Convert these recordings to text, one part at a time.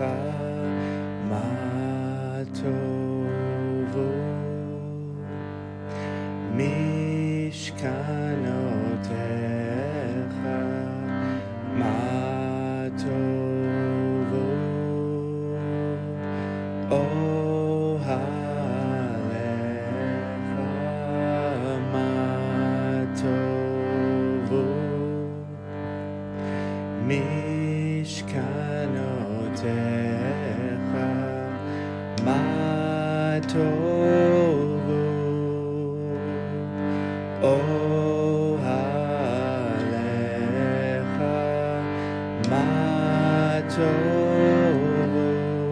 מה טובו משכנותיך, מה טובו אוהליך, מה טובו משכנותיך, מה טובו אוהליך, מה טובו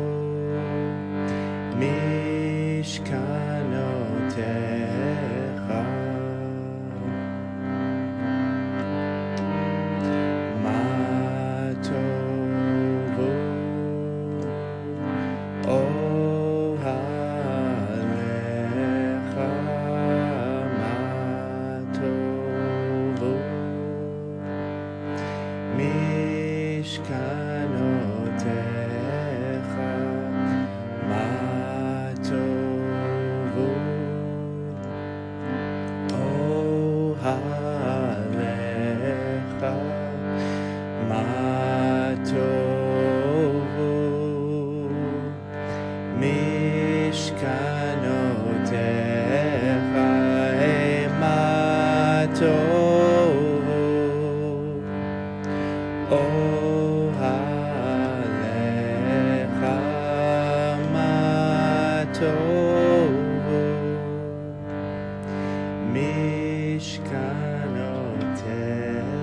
משכנותיך, מה טובו אוהליך, מה טובו משכנותיך, מה טובו אוהליך, מה טובו משכנותיך, מה טובו אוהליך, מה טובו משכנותיך.